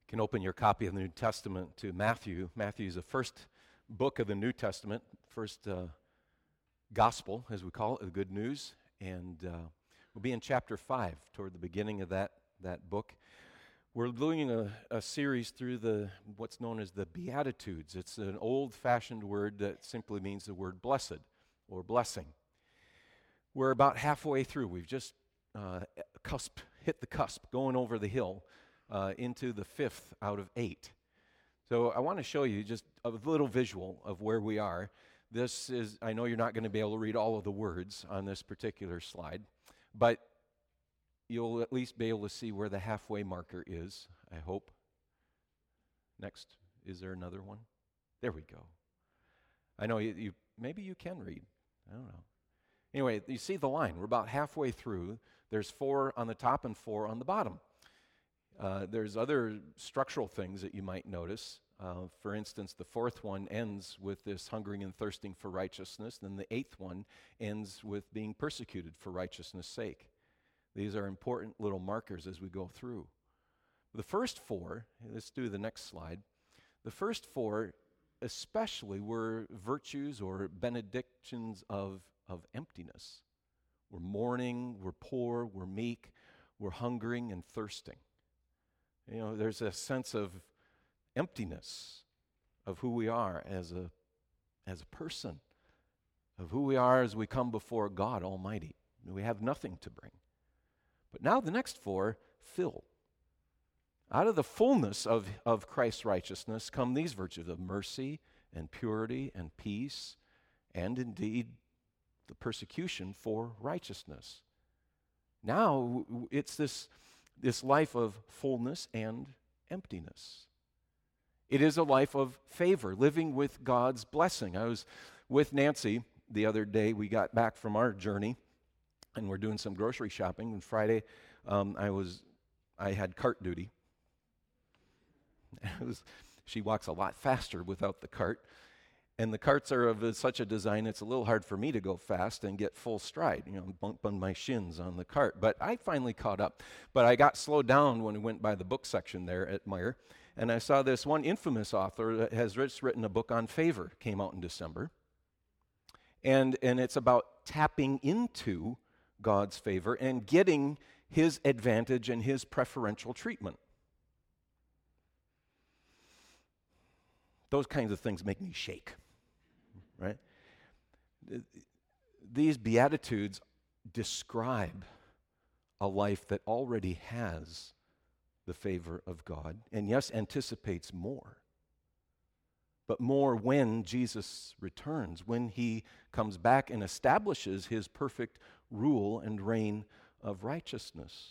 Can open your copy of the New Testament to Matthew. Matthew is the first book of the New Testament, first gospel, as we call it, the good news. And we'll be in chapter 5, toward the beginning of that book. We're doing a series through what's known as the Beatitudes. It's an old-fashioned word that simply means the word blessed or blessing. We're about halfway through. We've just hit the cusp, going over the hill into the 5th out of 8. So I want to show you just a little visual of where we are. This is, I know you're not going to be able to read all of the words on this particular slide, but you'll at least be able to see where the halfway marker is, I hope. Next, is there another one? There we go. I know you maybe you can read. I don't know. Anyway, you see the line. We're about halfway through. There's 4 on the top and 4 on the bottom. There's other structural things that you might notice. For instance, the 4th one ends with this hungering and thirsting for righteousness. Then the 8th one ends with being persecuted for righteousness' sake. These are important little markers as we go through. The first 4, let's do the next slide. The first 4 especially were virtues or benedictions of emptiness. We're mourning, we're poor, we're meek, we're hungering and thirsting. You know, there's a sense of emptiness of who we are as a person, of who we are as we come before God Almighty. We have nothing to bring. But now the next 4 fill. Out of the fullness of Christ's righteousness come these virtues of mercy and purity and peace, and indeed the persecution for righteousness. Now it's this life of fullness and emptiness. It is a life of favor, living with God's blessing. I was with Nancy the other day. We got back from our journey, and we're doing some grocery shopping. And Friday, I had cart duty. She walks a lot faster without the cart. And the carts are of such a design, it's a little hard for me to go fast and get full stride, bumping my shins on the cart. But I finally caught up. But I got slowed down when we went by the book section there at Meijer, and I saw this one infamous author that has written a book on favor, came out in December. And it's about tapping into God's favor and getting His advantage and His preferential treatment. Those kinds of things make me shake. Right? These Beatitudes describe a life that already has the favor of God, and yes, anticipates more. But more when Jesus returns, when He comes back and establishes His perfect rule and reign of righteousness.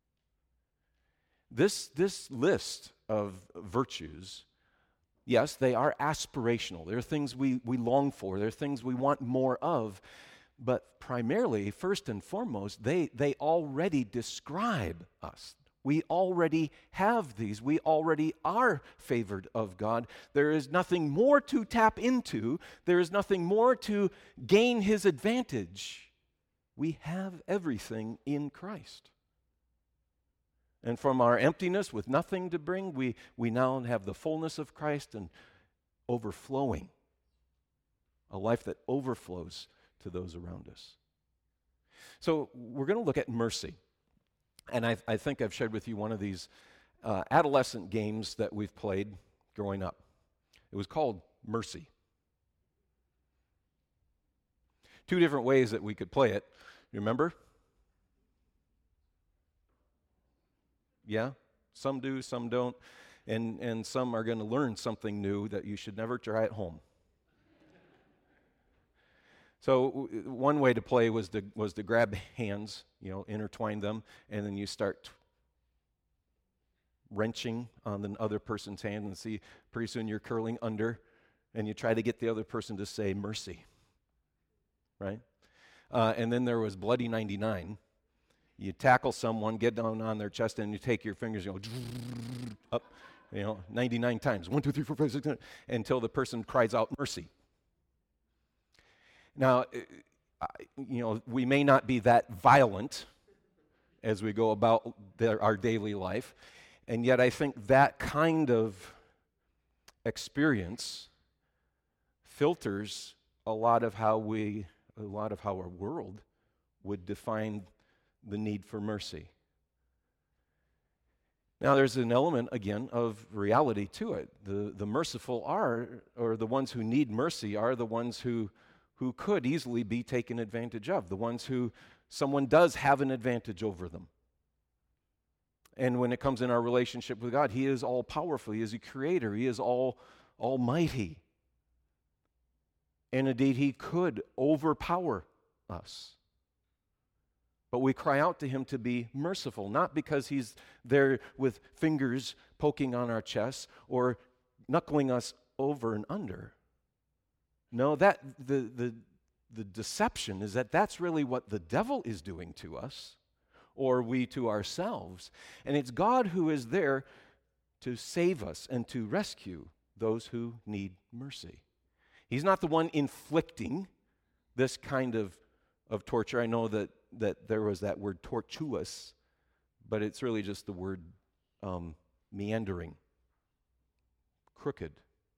This list of virtues, yes, they are aspirational. They're things we long for. They're things we want more of. But primarily, first and foremost, they already describe us. We already have these. We already are favored of God. There is nothing more to tap into. There is nothing more to gain His advantage. We have everything in Christ. And from our emptiness with nothing to bring, we now have the fullness of Christ and overflowing. A life that overflows to those around us. So we're going to look at mercy. And I think I've shared with you one of these adolescent games that we've played growing up. It was called Mercy. 2 different ways that we could play it. You remember? Yeah, some do, some don't, and some are going to learn something new that you should never try at home. So one way to play was to grab hands, intertwine them, and then you start wrenching on the other person's hand, and see pretty soon you're curling under, and you try to get the other person to say mercy, right? And then there was Bloody 99. You tackle someone, get down on their chest, and you take your fingers, up, 99 times. 1, 2, 3, 4, 5, 6, 7, until the person cries out mercy. Now, we may not be that violent as we go about our daily life, And yet I think that kind of experience filters a lot of how our world would define the need for mercy. Now, there's an element, again, of reality to it. The merciful or the ones who need mercy are the ones who could easily be taken advantage of, the ones who someone does have an advantage over them. And when it comes in our relationship with God, He is all-powerful. He is a creator. He is almighty. And indeed, He could overpower us. But we cry out to Him to be merciful, not because He's there with fingers poking on our chests or knuckling us over and under. No, that the deception is that that's really what the devil is doing to us, or we to ourselves. And it's God who is there to save us and to rescue those who need mercy. He's not the one inflicting this kind of torture. I know that there was that word tortuous, but it's really just the word meandering, crooked.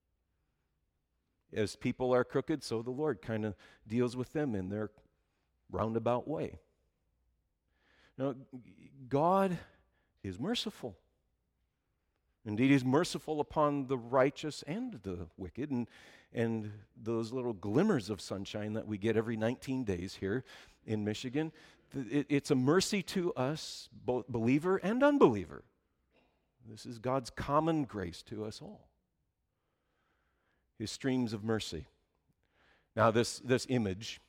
As people are crooked, so the Lord kind of deals with them in their roundabout way. Now, God is merciful. Indeed, He's merciful upon the righteous and the wicked, and those little glimmers of sunshine that we get every 19 days here in Michigan, it's a mercy to us, both believer and unbeliever. This is God's common grace to us all. His streams of mercy. Now, this image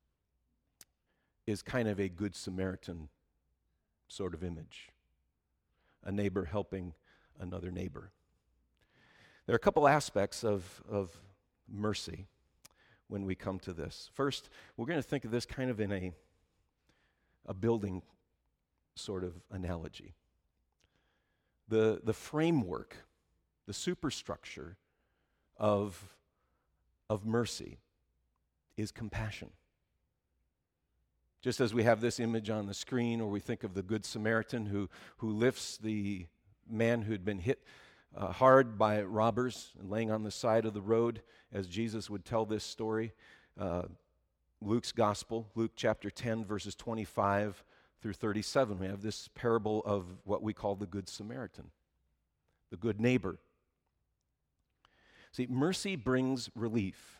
is kind of a Good Samaritan sort of image. A neighbor helping another neighbor. There are a couple aspects of mercy when we come to this. First, we're going to think of this kind of in a building sort of analogy. The framework, the superstructure of mercy is compassion. Just as we have this image on the screen, or we think of the Good Samaritan who lifts the man who'd been hit hard by robbers and laying on the side of the road, as Jesus would tell this story. Luke's Gospel, Luke chapter 10, verses 25 through 37. We have this parable of what we call the Good Samaritan, the good neighbor. See, mercy brings relief.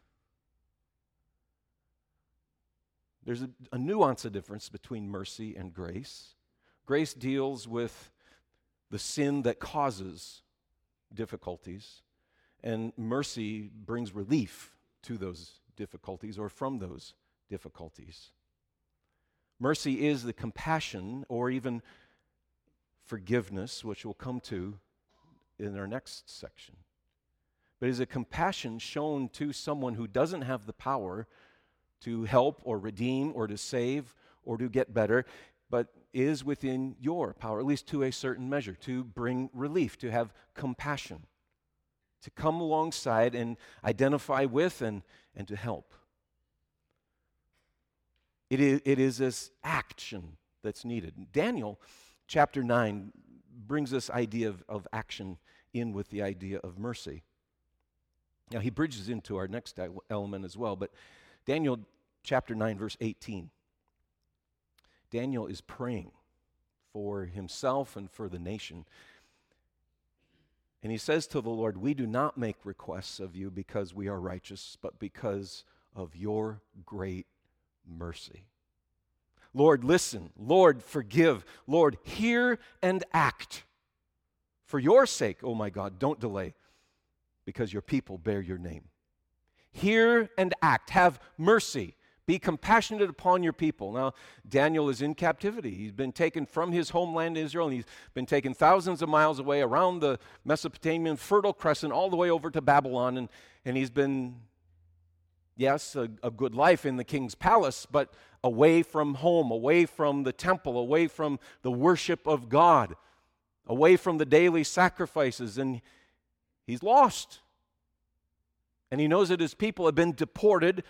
There's a nuance of difference between mercy and grace. Grace deals with the sin that causes difficulties, and mercy brings relief to those difficulties or from those difficulties. Mercy is the compassion or even forgiveness, which we'll come to in our next section. But is a compassion shown to someone who doesn't have the power to help or redeem or to save or to get better, but is within your power, at least to a certain measure, to bring relief, to have compassion, to come alongside and identify with and to help. It is this action that's needed. Daniel chapter 9 brings this idea of action in with the idea of mercy. Now, he bridges into our next element as well, but Daniel chapter 9, verse 18. Daniel is praying for himself and for the nation. And he says to the Lord, "We do not make requests of you because we are righteous, but because of your great mercy. Lord, listen. Lord, forgive. Lord, hear and act. For your sake, oh my God, don't delay, because your people bear your name. Hear and act. Have mercy. Be compassionate upon your people." Now, Daniel is in captivity. He's been taken from his homeland Israel, and he's been taken thousands of miles away around the Mesopotamian Fertile Crescent all the way over to Babylon, and he's been, yes, a good life in the king's palace, but away from home, away from the temple, away from the worship of God, away from the daily sacrifices, and he's lost. And he knows that his people have been deported,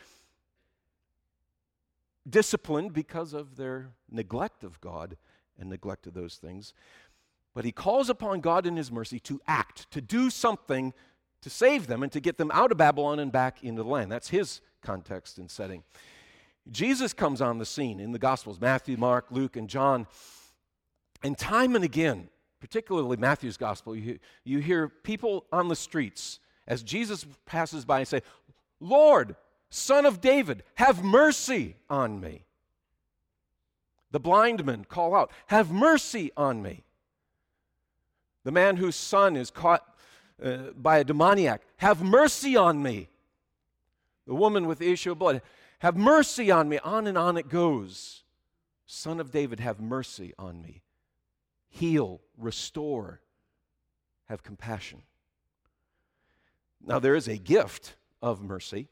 disciplined because of their neglect of God and neglect of those things. But he calls upon God in his mercy to act, to do something to save them and to get them out of Babylon and back into the land. That's his context and setting. Jesus comes on the scene in the Gospels, Matthew, Mark, Luke, and John. And time and again, particularly Matthew's Gospel, you hear people on the streets as Jesus passes by and say, "Lord, Son of David, have mercy on me." The blind men call out, "Have mercy on me." The man whose son is caught by a demoniac, "Have mercy on me." The woman with the issue of blood, "Have mercy on me." On and on it goes. Son of David, have mercy on me. Heal, restore, have compassion. Now there is a gift of mercy.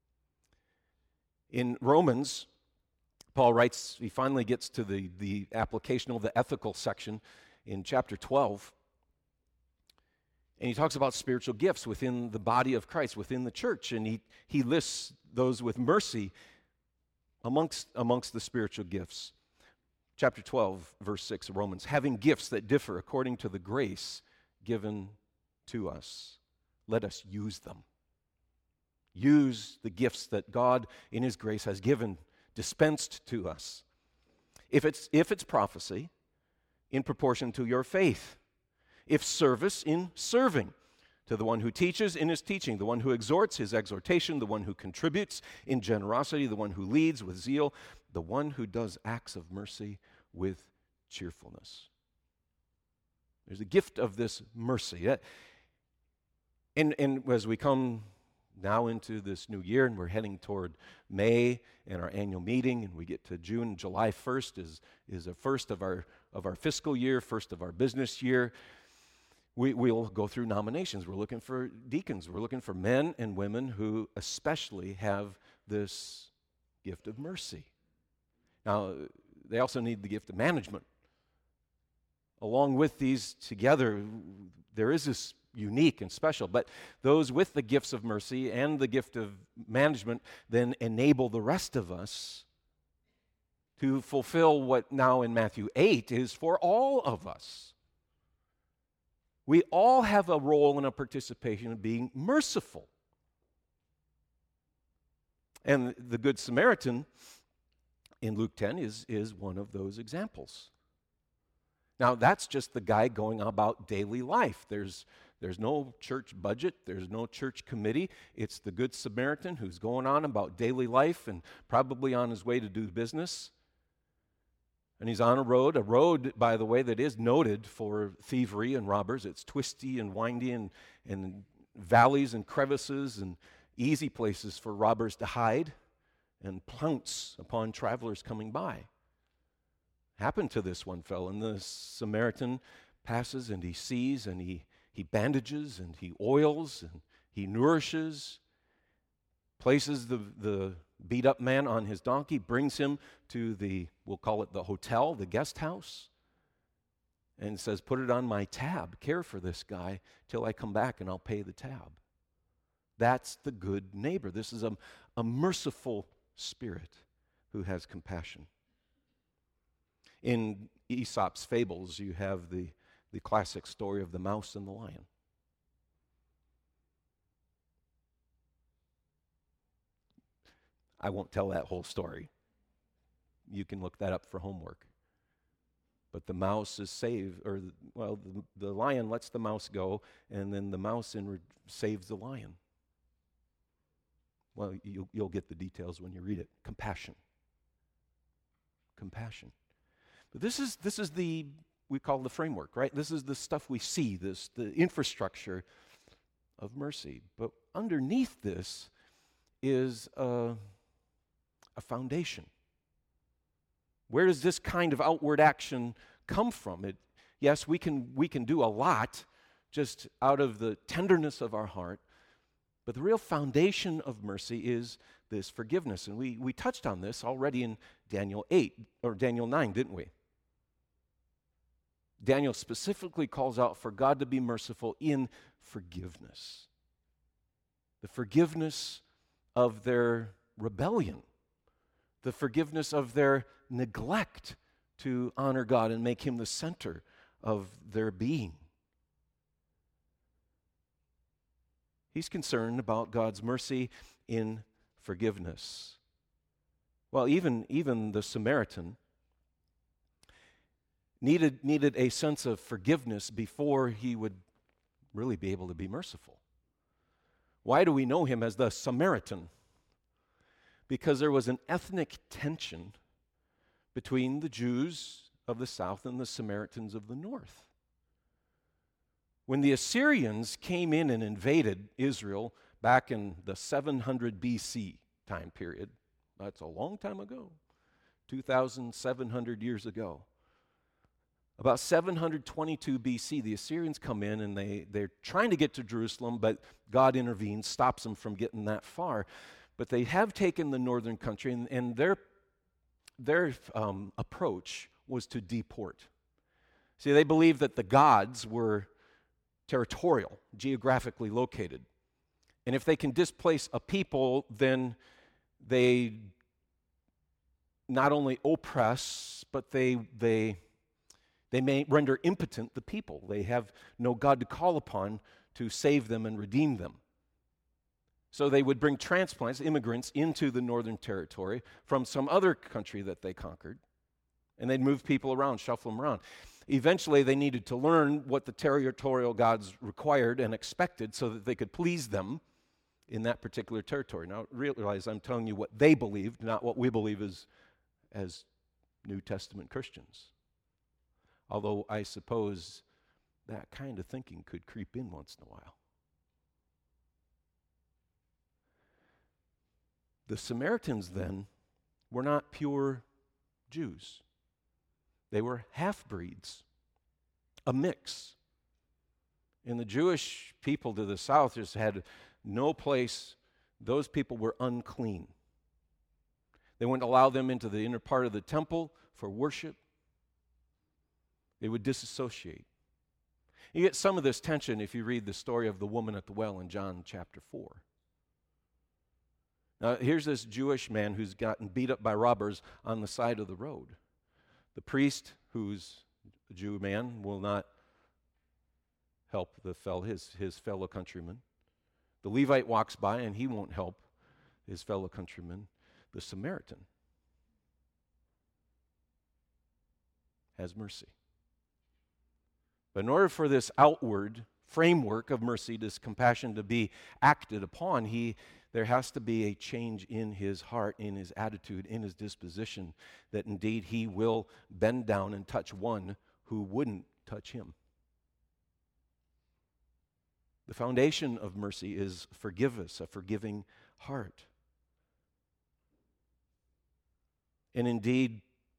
In Romans, Paul writes, he finally gets to the application of the ethical section in chapter 12. And he talks about spiritual gifts within the body of Christ, within the church. And he lists those with mercy amongst the spiritual gifts. Chapter 12, verse 6 of Romans, having gifts that differ according to the grace given to us, let us use them. Use the gifts that God in his grace has given, dispensed to us. If it's prophecy, in proportion to your faith. If service, in serving. To the one who teaches, in his teaching. The one who exhorts, his exhortation. The one who contributes, in generosity. The one who leads, with zeal. The one who does acts of mercy, with cheerfulness. There's a gift of this mercy. And as we come now into this new year, and we're heading toward May and our annual meeting, and we get to June, July 1st is the first of our fiscal year, first of our business year. We'll go through nominations. We're looking for deacons. We're looking for men and women who especially have this gift of mercy. Now, they also need the gift of management. Along with these together, there is this unique and special, but those with the gifts of mercy and the gift of management then enable the rest of us to fulfill what now in Matthew 8 is for all of us. We all have a role and a participation in being merciful. And the Good Samaritan in Luke 10 is one of those examples. Now, that's just the guy going about daily life. There's no church budget. There's no church committee. It's the Good Samaritan who's going on about daily life and probably on his way to do business. And he's on a road, by the way, that is noted for thievery and robbers. It's twisty and windy and valleys and crevices and easy places for robbers to hide and pounce upon travelers coming by. Happened to this one fellow, and the Samaritan passes and he sees and he bandages and he oils and he nourishes, places the beat-up man on his donkey, brings him to we'll call it the hotel, the guest house, and says, put it on my tab. Care for this guy till I come back and I'll pay the tab. That's the good neighbor. This is a merciful spirit who has compassion. In Aesop's fables, you have the classic story of the mouse and the lion. I won't tell that whole story. You can look that up for homework. But the mouse is saved, the lion lets the mouse go, and then the mouse saves the lion. Well, you'll get the details when you read it. Compassion. But this is we call the framework, right? This is the stuff we see, the infrastructure of mercy. But underneath this is a foundation. Where does this kind of outward action come from? Yes, we can do a lot just out of the tenderness of our heart, but the real foundation of mercy is this forgiveness. And we touched on this already in Daniel 9, didn't we? Daniel specifically calls out for God to be merciful in forgiveness. The forgiveness of their rebellion. The forgiveness of their neglect to honor God and make Him the center of their being. He's concerned about God's mercy in forgiveness. Well, even the Samaritan needed a sense of forgiveness before he would really be able to be merciful. Why do we know him as the Samaritan? Because there was an ethnic tension between the Jews of the south and the Samaritans of the north. When the Assyrians came in and invaded Israel back in the 700 BC time period, that's a long time ago, 2,700 years ago. About 722 BC, the Assyrians come in and they're trying to get to Jerusalem, but God intervenes, stops them from getting that far. But they have taken the northern country, and their approach was to deport. See, they believed that the gods were territorial, geographically located. And if they can displace a people, then they not only oppress, but they may render impotent the people. They have no God to call upon to save them and redeem them. So they would bring transplants, immigrants, into the northern territory from some other country that they conquered, and they'd move people around, shuffle them around. Eventually, they needed to learn what the territorial gods required and expected so that they could please them in that particular territory. Now, realize I'm telling you what they believed, not what we believe as New Testament Christians. Although I suppose that kind of thinking could creep in once in a while. The Samaritans then were not pure Jews. They were half-breeds, a mix. And the Jewish people to the south just had no place. Those people were unclean. They wouldn't allow them into the inner part of the temple for worship. They would disassociate. You get some of this tension if you read the story of the woman at the well in John chapter 4. Now, here's this Jewish man who's gotten beat up by robbers on the side of the road. The priest, who's a Jew man, will not help his fellow countryman. The Levite walks by and he won't help his fellow countryman. The Samaritan has mercy. But in order for this outward framework of mercy, this compassion to be acted upon, there has to be a change in his heart, in his attitude, in his disposition, that indeed he will bend down and touch one who wouldn't touch him. The foundation of mercy is forgiveness, a forgiving heart. And indeed,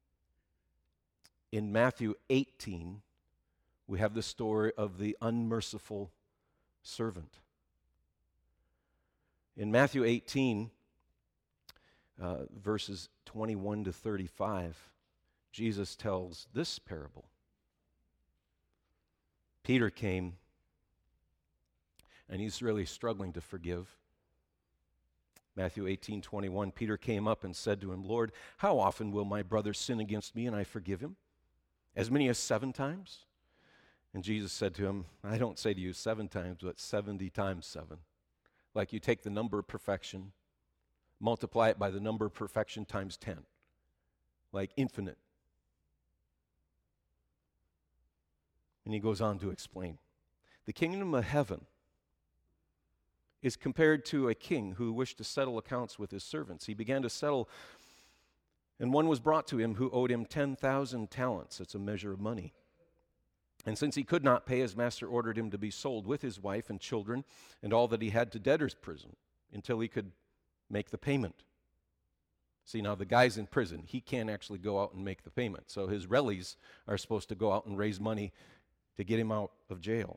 in Matthew 18, we have the story of the unmerciful servant. In Matthew 18, verses 21 to 35, Jesus tells this parable. Peter came, and he's really struggling to forgive. Matthew 18:21, Peter came up and said to him, "Lord, how often will my brother sin against me and I forgive him? As many as 7 times?" And Jesus said to him, "I don't say to you 7 times, but 70 times 7. Like you take the number of perfection, multiply it by the number of perfection times 10. Like infinite. And he goes on to explain. The kingdom of heaven is compared to a king who wished to settle accounts with his servants. He began to settle, and one was brought to him who owed him 10,000 talents. It's a measure of money. And since he could not pay, his master ordered him to be sold with his wife and children and all that he had to debtor's prison until he could make the payment. See, now the guy's in prison. He can't actually go out and make the payment. So his rellees are supposed to go out and raise money to get him out of jail.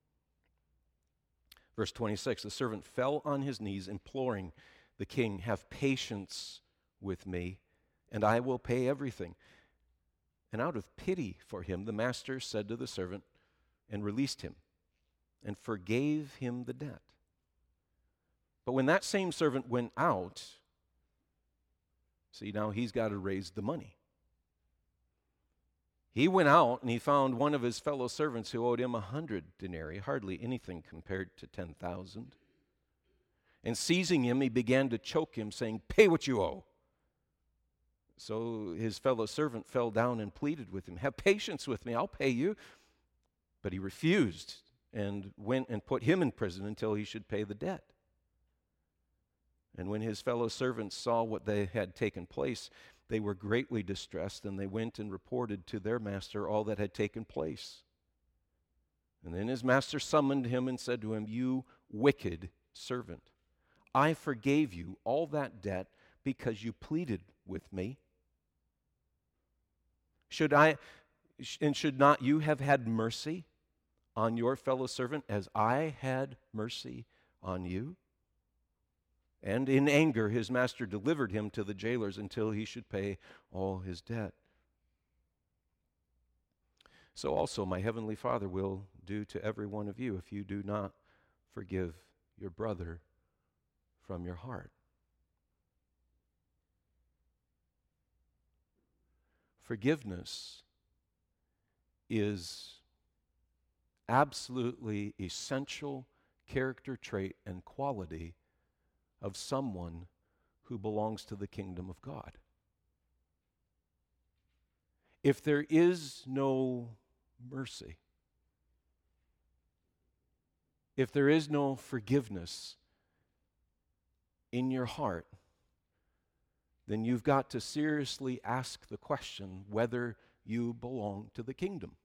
Verse 26, the servant fell on his knees, imploring the king, "Have patience with me, and I will pay everything." And out of pity for him, the master said to the servant, and released him, and forgave him the debt. But when that same servant went out, see, now he's got to raise the money. He went out and he found one of his fellow servants who owed him 100 denarii, hardly anything compared to 10,000. And seizing him, he began to choke him, saying, "Pay what you owe." So his fellow servant fell down and pleaded with him, "Have patience with me, I'll pay you." But he refused and went and put him in prison until he should pay the debt. And when his fellow servants saw what they had taken place, they were greatly distressed, and they went and reported to their master all that had taken place. And then his master summoned him and said to him, "You wicked servant, I forgave you all that debt because you pleaded with me. Should not you have had mercy on your fellow servant as I had mercy on you?" And in anger his master delivered him to the jailers until he should pay all his debt. So also my heavenly Father will do to every one of you if you do not forgive your brother from your heart. Forgiveness is absolutely essential character trait and quality of someone who belongs to the kingdom of God. If there is no mercy, if there is no forgiveness in your heart, then you've got to seriously ask the question whether you belong to the kingdom.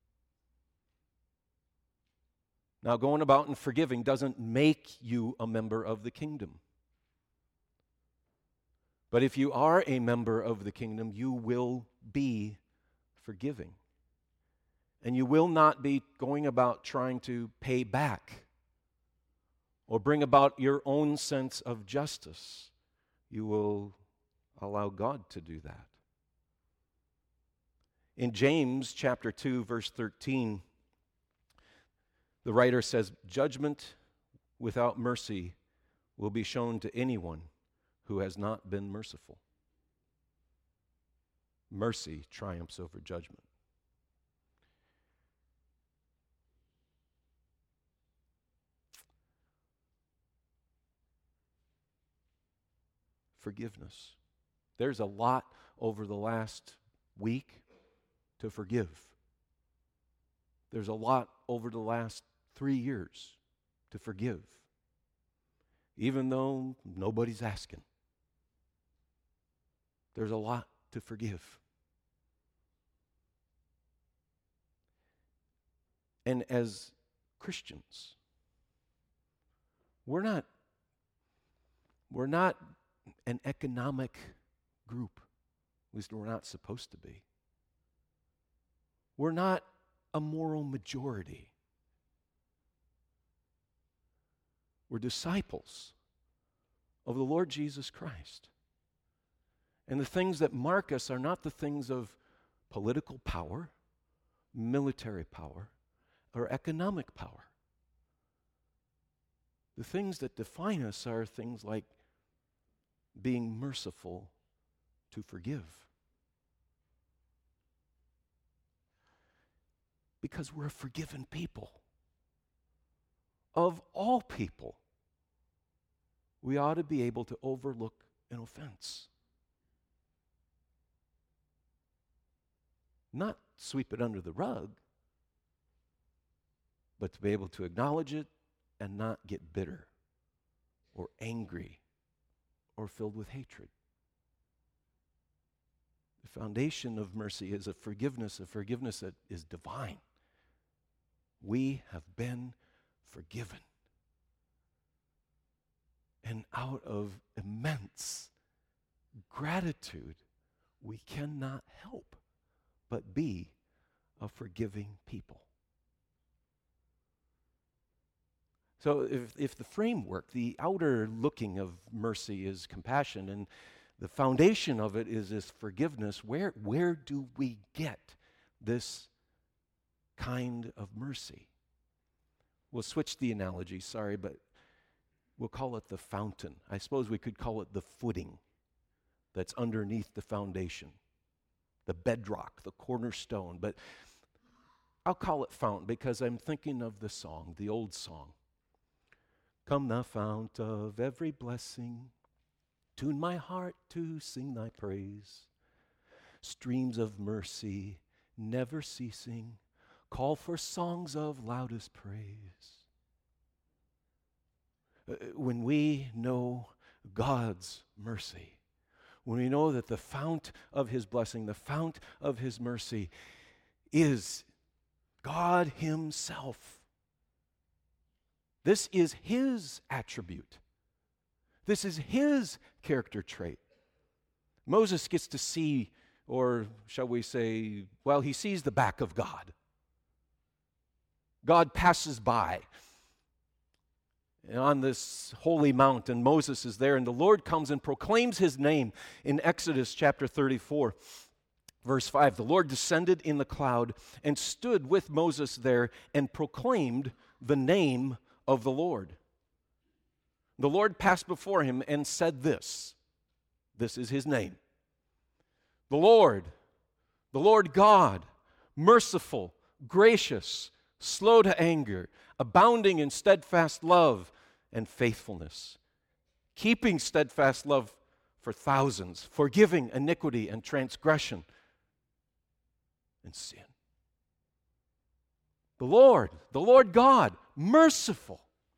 Now, going about and forgiving doesn't make you a member of the kingdom. But if you are a member of the kingdom, you will be forgiving. And you will not be going about trying to pay back or bring about your own sense of justice. You will allow God to do that. In James chapter 2, verse 13, the writer says, "Judgment without mercy will be shown to anyone who has not been merciful." Mercy triumphs over judgment. Forgiveness. There's a lot over the last week to forgive. There's a lot over the last 3 years to forgive, even though nobody's asking. There's a lot to forgive. And as Christians, we're not an economic group. At least we're not supposed to be. We're not a moral majority. We're disciples of the Lord Jesus Christ. And the things that mark us are not the things of political power, military power, or economic power. The things that define us are things like being merciful to forgive. Because we're a forgiven people. Of all people, we ought to be able to overlook an offense. Not sweep it under the rug, but to be able to acknowledge it and not get bitter or angry or filled with hatred. The foundation of mercy is a forgiveness that is divine. We have been forgiven. And out of immense gratitude, we cannot help but be a forgiving people. So if the framework, the outer looking of mercy is compassion, and the foundation of it is this forgiveness, where do we get this kind of mercy? We'll switch the analogy, sorry, but we'll call it the fountain. I suppose we could call it the footing that's underneath the foundation. the bedrock, the cornerstone. But I'll call it fount because I'm thinking of the song, the old song. Come thou fount of every blessing, tune my heart to sing thy praise. Streams of mercy never ceasing, call for songs of loudest praise. When we know God's mercy, when we know that the fount of his blessing, the fount of his mercy is God himself. This is his attribute. This is his character trait. Moses gets to see, or shall we say, well, he sees the back of God. God passes by. And on this holy mountain, Moses is there, and the Lord comes and proclaims his name in Exodus chapter 34, verse 5. The Lord descended in the cloud and stood with Moses there and proclaimed the name of the Lord. The Lord passed before him and said this. This is his name. The Lord God, merciful, gracious, slow to anger, abounding in steadfast love and faithfulness, keeping steadfast love for thousands, forgiving iniquity and transgression and sin. The Lord God, merciful.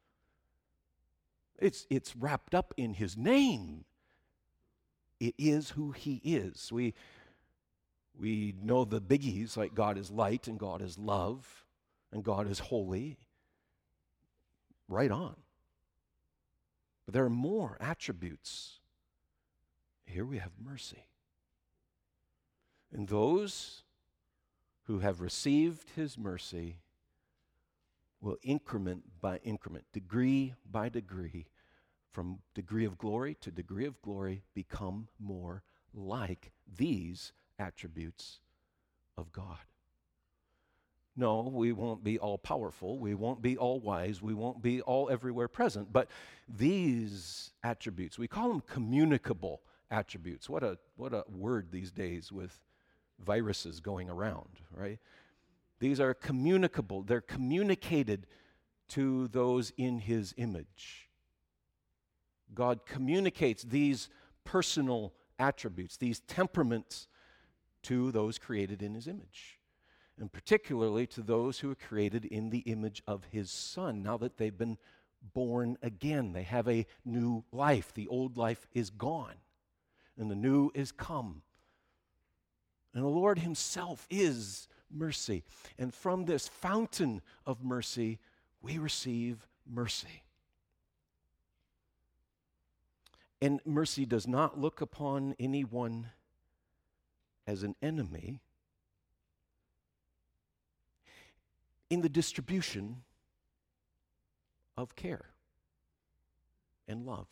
It's wrapped up in his name. It is who he is. We know the biggies, like God is light and God is love and God is holy. Right on. But there are more attributes. Here we have mercy. And those who have received his mercy will increment by increment, degree by degree, from degree of glory to degree of glory, become more like these attributes of God. No, we won't be all powerful, we won't be all wise, we won't be all everywhere present, but these attributes, we call them communicable attributes. What a word these days with viruses going around, right? These are communicable. They're communicated to those in his image. God communicates these personal attributes, these temperaments, to those created in his image, and particularly to those who are created in the image of his Son. Now that they've been born again, they have a new life. The old life is gone, and the new is come. And the Lord himself is mercy. And from this fountain of mercy, we receive mercy. And mercy does not look upon anyone as an enemy. In the distribution of care and love.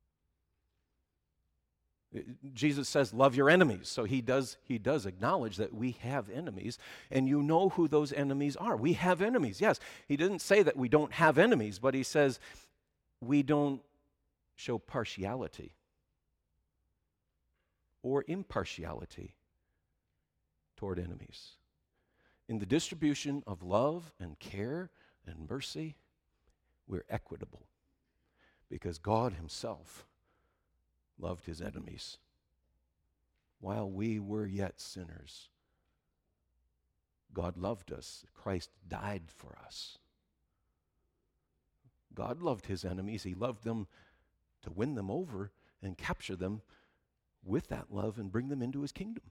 Jesus says, love your enemies. So he does acknowledge that we have enemies, and you know who those enemies are. We have enemies, yes. He didn't say that we don't have enemies, but he says we don't show partiality or impartiality toward enemies. In the distribution of love and care and mercy, we're equitable because God himself loved his enemies while we were yet sinners. God loved us. Christ died for us. God loved his enemies. He loved them to win them over and capture them with that love and bring them into his kingdom.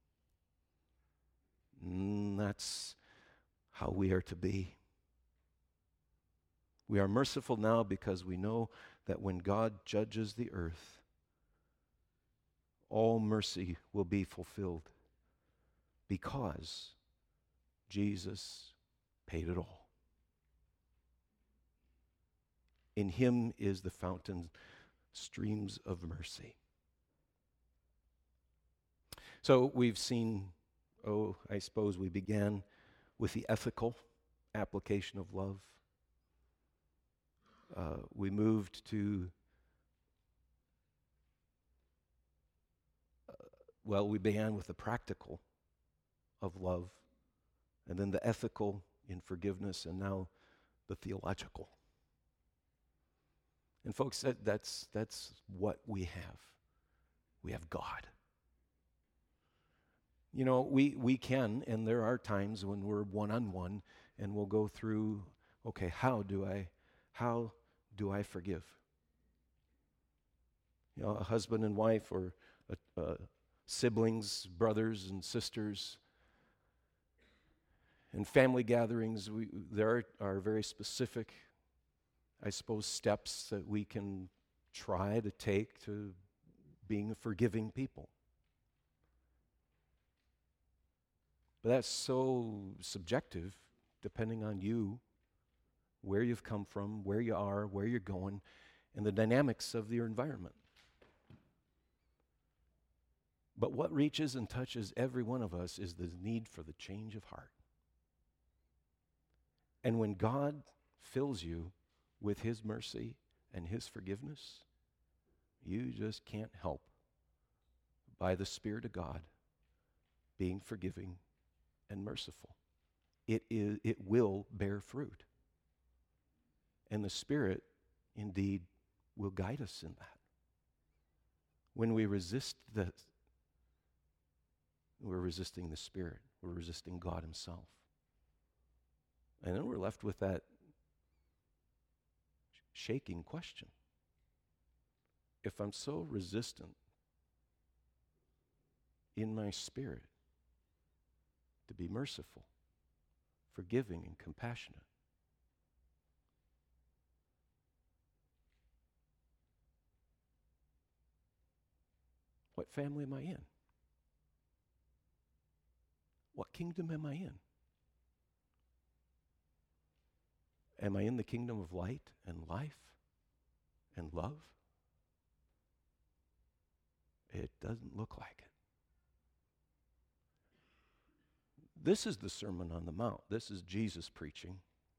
That's how we are to be. We are merciful now because we know that when God judges the earth, all mercy will be fulfilled because Jesus paid it all. In him is the fountain streams of mercy. So we've seen, I suppose we began with the ethical application of love. We moved to, we began with the practical of love, and then the ethical in forgiveness, and now the theological. And folks, that's what we have. We have God. You know, we can, and there are times when we're one-on-one, and we'll go through, okay, how do I forgive? You know, a husband and wife, or siblings, brothers and sisters, in family gatherings, there are very specific, I suppose, steps that we can try to take to being a forgiving people. But that's so subjective, depending on you, where you've come from, where you are, where you're going, and the dynamics of your environment. But what reaches and touches every one of us is the need for the change of heart. And when God fills you with His mercy and His forgiveness, you just can't help, by the Spirit of God, being forgiving and merciful. It will bear fruit. And the Spirit, indeed, will guide us in that. When we resist we're resisting the Spirit. We're resisting God Himself. And then we're left with that shaking question. If I'm so resistant in my spirit to be merciful, forgiving, and compassionate, what family am I in? What kingdom am I in? Am I in the kingdom of light and life and love? It doesn't look like it. This is the Sermon on the Mount. This is Jesus preaching.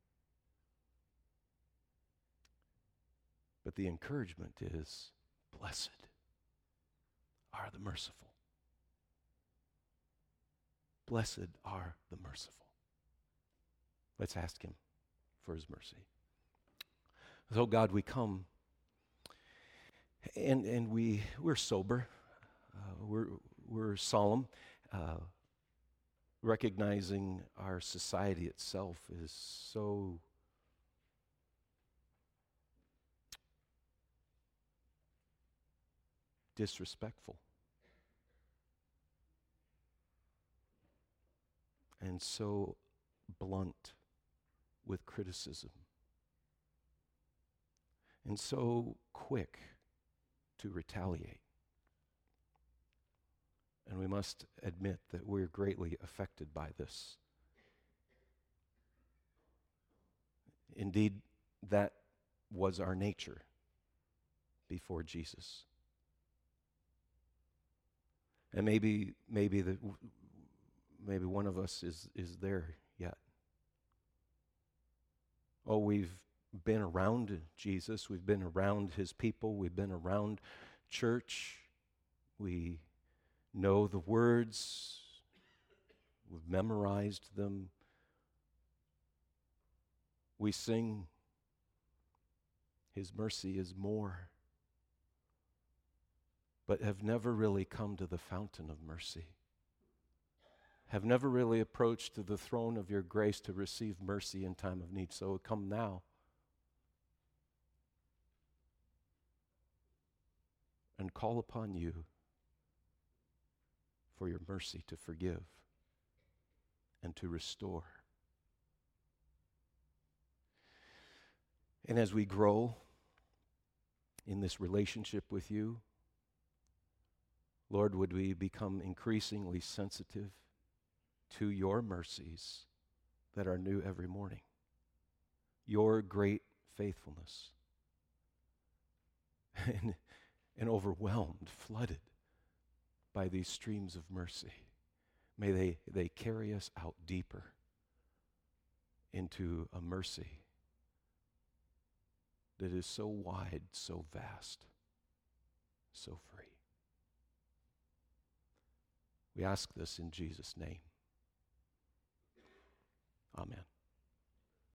But the encouragement is, blessed are the merciful. Blessed are the merciful. Let's ask Him for His mercy. So God, we come and we're sober, we're solemn, recognizing our society itself is so disrespectful and so blunt with criticism, and so quick to retaliate. And we must admit that we're greatly affected by this. Indeed, that was our nature before Jesus. And maybe one of us is there yet. Oh, we've been around Jesus, we've been around His people, we've been around church, we know the words, we've memorized them, we sing, His mercy is more, but have never really come to the fountain of mercy, have never really approached to the throne of your grace to receive mercy in time of need. So come now and call upon you for your mercy to forgive and to restore. And as we grow in this relationship with you, Lord, would we become increasingly sensitive to your mercies that are new every morning, your great faithfulness, and overwhelmed, flooded by these streams of mercy. May they carry us out deeper into a mercy that is so wide, so vast, so free. We ask this in Jesus' name. Amen.